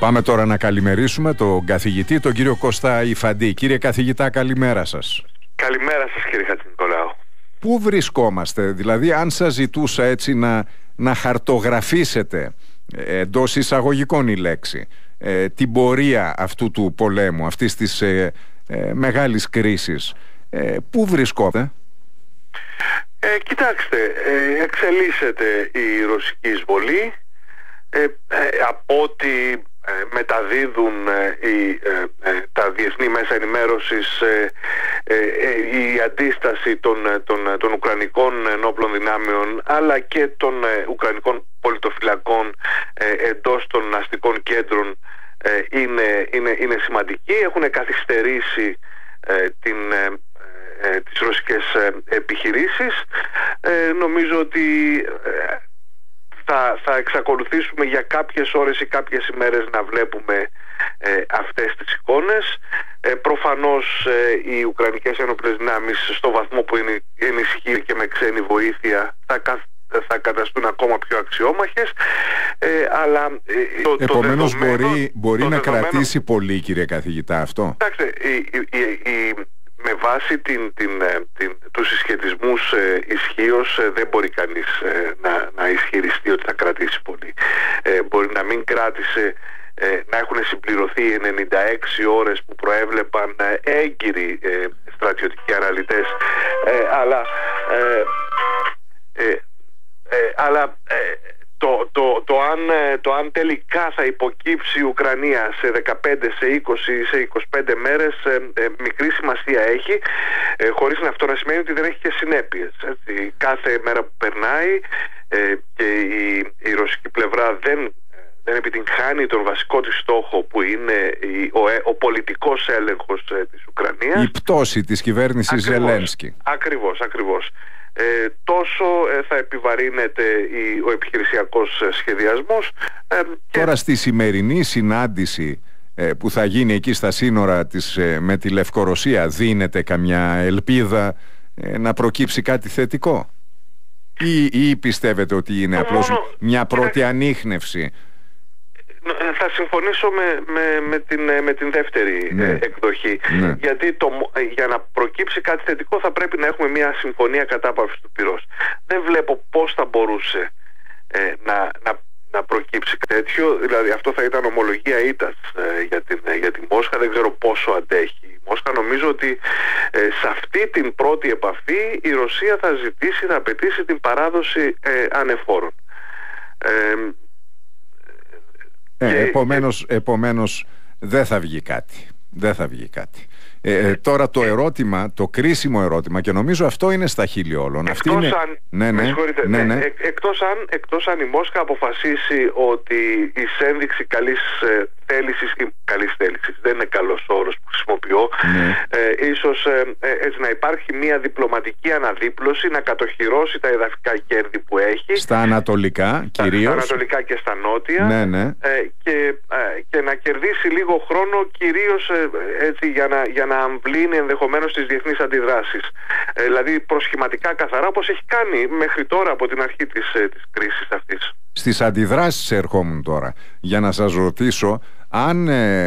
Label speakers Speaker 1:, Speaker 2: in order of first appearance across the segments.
Speaker 1: Πάμε τώρα να καλημερίσουμε τον καθηγητή, τον κύριο Κώστα Ιφαντή. Κύριε καθηγητά, καλημέρα σας.
Speaker 2: Καλημέρα σας, κύριε Χατζηνικολάου.
Speaker 1: Πού βρισκόμαστε, δηλαδή αν σας ζητούσα έτσι να χαρτογραφήσετε, εντός εισαγωγικών η λέξη, την πορεία αυτού του πολέμου, αυτής της μεγάλης κρίσης, πού βρισκόμαστε?
Speaker 2: Κοιτάξτε, εξελίσσεται η ρωσική εισβολή, από ό,τι μεταδίδουν τα διεθνή μέσα ενημέρωσης, η αντίσταση των Ουκρανικών ενόπλων δυνάμεων αλλά και των Ουκρανικών πολιτοφυλακών εντός των αστικών κέντρων είναι σημαντική. Έχουν καθυστερήσει τις ρωσικές επιχειρήσεις. Νομίζω ότι θα εξακολουθήσουμε για κάποιες ώρες ή κάποιες ημέρες να βλέπουμε αυτές τις εικόνες. Προφανώς οι Ουκρανικές ενόπλες δυνάμεις, στο βαθμό που είναι ενισχύει και με ξένη βοήθεια, θα καταστούν ακόμα πιο αξιόμαχες, αλλά
Speaker 1: επομένως μπορεί να κρατήσει πολύ, κύριε καθηγητά, αυτό?
Speaker 2: Κοιτάξτε, με βάση τους συσχετισμούς ισχύως δεν μπορεί κανείς να ισχυριστεί ότι θα κρατήσει πολύ. Μπορεί να μην κράτησε, να έχουν συμπληρωθεί 96 ώρες που προέβλεπαν έγκυροι στρατιωτικοί αναλυτές, αλλά το αν τελικά θα υποκύψει η Ουκρανία σε 15, σε 20, σε 25 μέρες, μικρή σημασία έχει, χωρίς αυτό να σημαίνει ότι δεν έχει και συνέπειες. Έτσι. Κάθε μέρα που περνάει και η ρωσική πλευρά δεν επιτυγχάνει τον βασικό της στόχο, που είναι ο πολιτικός έλεγχος της Ουκρανίας.
Speaker 1: Η πτώση της κυβέρνησης Ζελένσκι.
Speaker 2: Ακριβώς. Τόσο θα επιβαρύνεται ο επιχειρησιακός σχεδιασμός.
Speaker 1: Τώρα στη σημερινή συνάντηση που θα γίνει εκεί στα σύνορα με τη Λευκορωσία, δίνεται καμιά ελπίδα να προκύψει κάτι θετικό, ή πιστεύετε ότι είναι απλώς μια πρώτη ανίχνευση?
Speaker 2: Θα συμφωνήσω με την δεύτερη εκδοχή. Γιατί για να προκύψει κάτι θετικό θα πρέπει να έχουμε μια συμφωνία κατάπαυσης του πυρός. Δεν βλέπω πώς θα μπορούσε να προκύψει τέτοιο. Δηλαδή αυτό θα ήταν ομολογία ήττας για τη Μόσχα. Δεν ξέρω πόσο αντέχει η Μόσχα. Νομίζω ότι σε αυτή την πρώτη επαφή η Ρωσία θα απαιτήσει την παράδοση ανεφόρων.
Speaker 1: Επομένως δεν θα βγει κάτι. Τώρα το ερώτημα, το κρίσιμο ερώτημα, και νομίζω αυτό είναι στα χείλη όλων.
Speaker 2: Εκτός αν η Μόσχα αποφασίσει ότι η ένδειξη καλής θέλησης, δεν είναι καλός όρος που χρησιμοποιώ, ίσως έτσι να υπάρχει μια διπλωματική αναδίπλωση, να κατοχυρώσει τα εδαφικά κέρδη που έχει
Speaker 1: στα ανατολικά κυρίως,
Speaker 2: στα ανατολικά και στα νότια, και να κερδίσει λίγο χρόνο, κυρίως έτσι, για να αμβλύνει ενδεχομένως τις διεθνείς αντιδράσεις, δηλαδή προσχηματικά καθαρά, όπως έχει κάνει μέχρι τώρα από την αρχή της κρίσης αυτής.
Speaker 1: Στις αντιδράσεις ερχόμουν τώρα για να σας ρωτήσω αν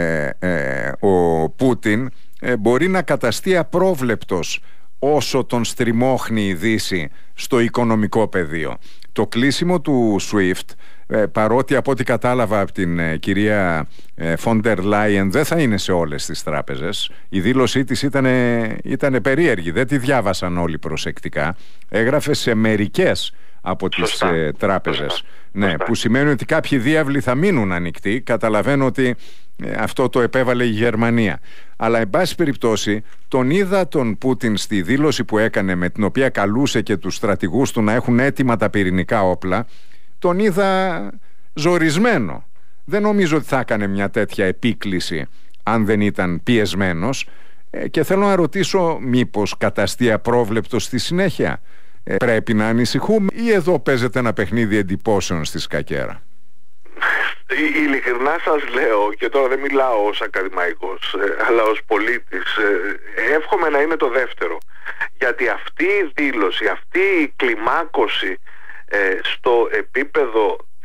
Speaker 1: ο Πούτιν μπορεί να καταστεί απρόβλεπτος όσο τον στριμώχνει η Δύση στο οικονομικό πεδίο. Το κλείσιμο του SWIFT, παρότι από ό,τι κατάλαβα από την κυρία Φόντερ Λάιεν δεν θα είναι σε όλες τις τράπεζες, η δήλωσή της ήταν περίεργη, δεν τη διάβασαν όλοι προσεκτικά, έγραφε σε μερικές από τις τράπεζες. Ναι, που σημαίνει ότι κάποιοι διάβλοι θα μείνουν ανοιχτοί. Καταλαβαίνω ότι αυτό το επέβαλε η Γερμανία. Αλλά εν πάση περιπτώσει τον είδα τον Πούτιν στη δήλωση που έκανε, με την οποία καλούσε και τους στρατηγούς του να έχουν έτοιμα τα πυρηνικά όπλα, τον είδα ζορισμένο. Δεν νομίζω ότι θα έκανε μια τέτοια επίκληση αν δεν ήταν πιεσμένος, και θέλω να ρωτήσω, μήπως καταστεί απρόβλεπτο στη συνέχεια? Πρέπει να ανησυχούμε ή εδώ παίζεται ένα παιχνίδι εντυπώσεων στη σκακέρα?
Speaker 2: Ειλικρινά σας λέω, και τώρα δεν μιλάω ως ακαδημαϊκός αλλά ως πολίτης, εύχομαι να είναι το δεύτερο, γιατί αυτή η δήλωση, αυτή η κλιμάκωση στο επίπεδο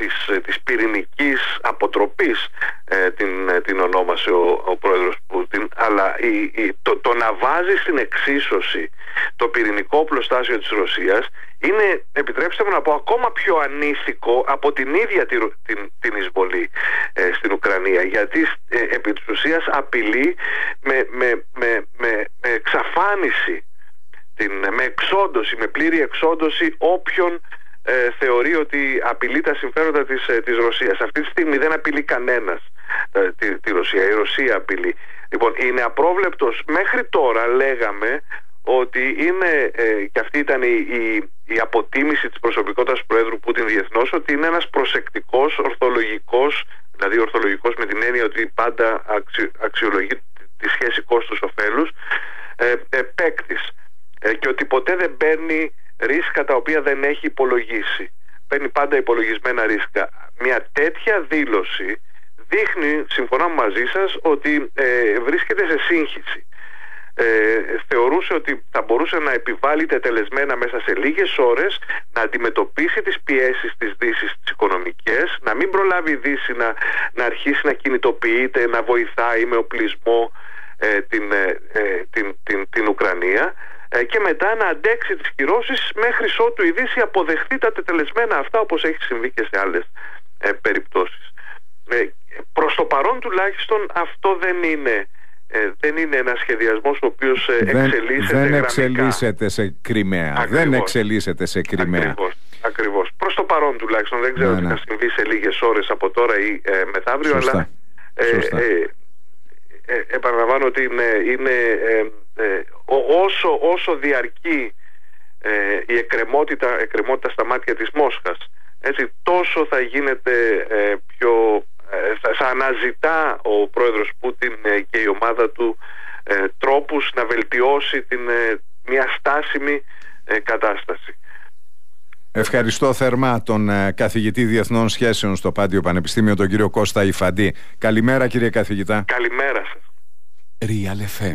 Speaker 2: της πυρηνικής αποτροπής, την ονόμασε ο πρόεδρος Πούτιν, αλλά το να βάζει στην εξίσωση το πυρηνικό οπλοστάσιο της Ρωσίας είναι, επιτρέψτε μου να πω, ακόμα πιο ανήθικο από την ίδια την εισβολή στην Ουκρανία, γιατί επί της ουσίας απειλεί με εξαφάνιση, με εξόντωση, με πλήρη εξόντωση όποιον θεωρεί ότι απειλεί τα συμφέροντα της Ρωσίας. Αυτή τη στιγμή δεν απειλεί κανένας τη Ρωσία. Η Ρωσία απειλεί. Λοιπόν, είναι απρόβλεπτος. Μέχρι τώρα λέγαμε ότι είναι, και αυτή ήταν η αποτίμηση της προσωπικότητας του Πρόεδρου Πούτιν διεθνώς, ότι είναι ένας προσεκτικός, ορθολογικός, δηλαδή ορθολογικός με την έννοια ότι πάντα αξιολογεί τη σχέση κόστους-οφέλους, παίκτης, και ότι ποτέ δεν παίρνει ρίσκα τα οποία δεν έχει υπολογίσει. Παίρνει πάντα υπολογισμένα ρίσκα. Μια τέτοια δήλωση δείχνει, συμφωνώ μαζί σας, ότι βρίσκεται σε σύγχυση. Θεωρούσε ότι θα μπορούσε να επιβάλλει τετελεσμένα μέσα σε λίγες ώρες να αντιμετωπίσει τις πιέσεις της Δύσης, τις οικονομικές, να μην προλάβει η Δύση να αρχίσει να κινητοποιείται, να βοηθάει με οπλισμό την Ουκρανία, και μετά να αντέξει τις κυρώσεις μέχρι ότου η Δύση αποδεχθεί τα τετελεσμένα αυτά, όπως έχει συμβεί και σε άλλες περιπτώσεις. Προς το παρόν τουλάχιστον αυτό δεν είναι ένας σχεδιασμός ο οποίος
Speaker 1: δεν εξελίσσεται σε Κριμαία.
Speaker 2: Ακριβώς.
Speaker 1: Δεν εξελίσσεται σε Κριμαία.
Speaker 2: Ακριβώς. Προς το παρόν τουλάχιστον. Δεν ξέρω τι θα συμβεί σε λίγες ώρες από τώρα ή μεθαύριο.
Speaker 1: Σωστά.
Speaker 2: Αλλά επαναλαμβάνω ότι είναι όσο διαρκεί η εκκρεμότητα στα μάτια της Μόσχας, έτσι, τόσο θα γίνεται πιο... θα αναζητά ο πρόεδρος Πούτιν και η ομάδα του τρόπους να βελτιώσει μια στάσιμη κατάσταση.
Speaker 1: Ευχαριστώ θερμά τον καθηγητή Διεθνών Σχέσεων στο Πάντιο Πανεπιστήμιο, τον κύριο Κώστα Ιφαντή. Καλημέρα, κύριε καθηγητά.
Speaker 2: Καλημέρα σας.
Speaker 1: Real FM.